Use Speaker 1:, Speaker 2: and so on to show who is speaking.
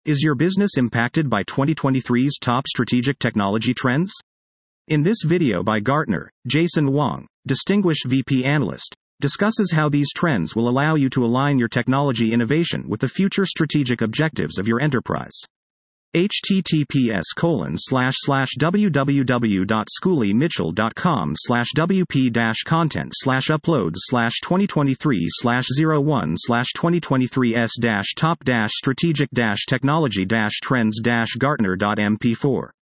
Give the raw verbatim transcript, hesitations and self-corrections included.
Speaker 1: Is your business impacted by twenty twenty-three's top strategic technology trends? In this video by Gartner, Jason Wong, Distinguished V P Analyst, discusses how these trends will allow you to align your technology innovation with the future strategic objectives of your enterprise. https colon slash slash www.schooleymitchell.com slash wp dash content slash uploads slash 2023 slash 01 slash 2023s dash top dash strategic dash technology dash trends dash gartner dot m p four